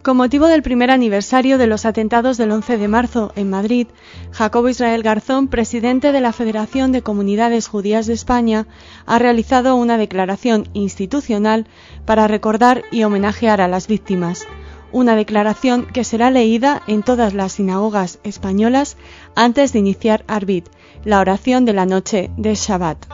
Con motivo del primer aniversario de los atentados del 11 de marzo en Madrid, Jacobo Israel Garzón, presidente de la Federación de Comunidades Judías de España, ha realizado una declaración institucional para recordar y homenajear a las víctimas. Una declaración que será leída en todas las sinagogas españolas antes de iniciar Arbit, la oración de la noche de Shabbat.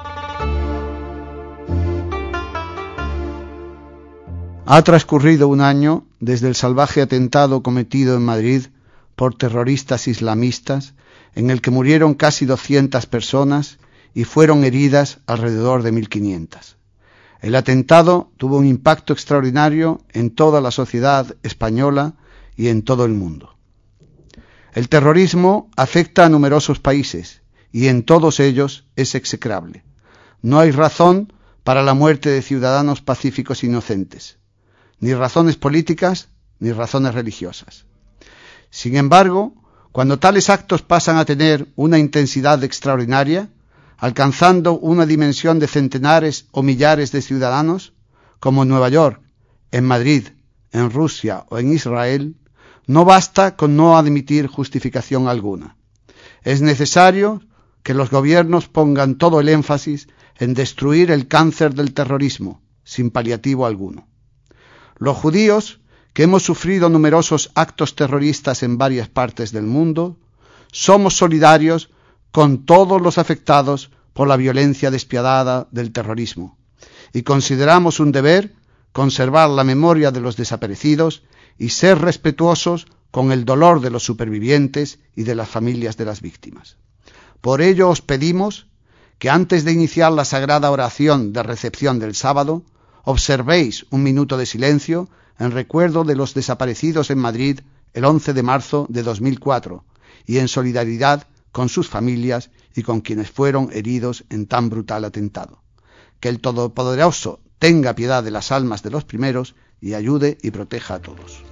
Ha transcurrido un año desde el salvaje atentado cometido en Madrid por terroristas islamistas, en el que murieron casi 200 personas y fueron heridas alrededor de 1.500. El atentado tuvo un impacto extraordinario en toda la sociedad española y en todo el mundo. El terrorismo afecta a numerosos países y en todos ellos es execrable. No hay razón para la muerte de ciudadanos pacíficos inocentes, ni razones políticas ni razones religiosas. Sin embargo, cuando tales actos pasan a tener una intensidad extraordinaria, alcanzando una dimensión de centenares o millares de ciudadanos, como en Nueva York, en Madrid, en Rusia o en Israel, no basta con no admitir justificación alguna. Es necesario que los gobiernos pongan todo el énfasis en destruir el cáncer del terrorismo, sin paliativo alguno. Los judíos, que hemos sufrido numerosos actos terroristas en varias partes del mundo, somos solidarios con todos los afectados por la violencia despiadada del terrorismo y consideramos un deber conservar la memoria de los desaparecidos y ser respetuosos con el dolor de los supervivientes y de las familias de las víctimas. Por ello os pedimos que antes de iniciar la sagrada oración de recepción del sábado, observéis un minuto de silencio en recuerdo de los desaparecidos en Madrid el 11 de marzo de 2004 y en solidaridad con sus familias y con quienes fueron heridos en tan brutal atentado. Que el Todopoderoso tenga piedad de las almas de los primeros y ayude y proteja a todos.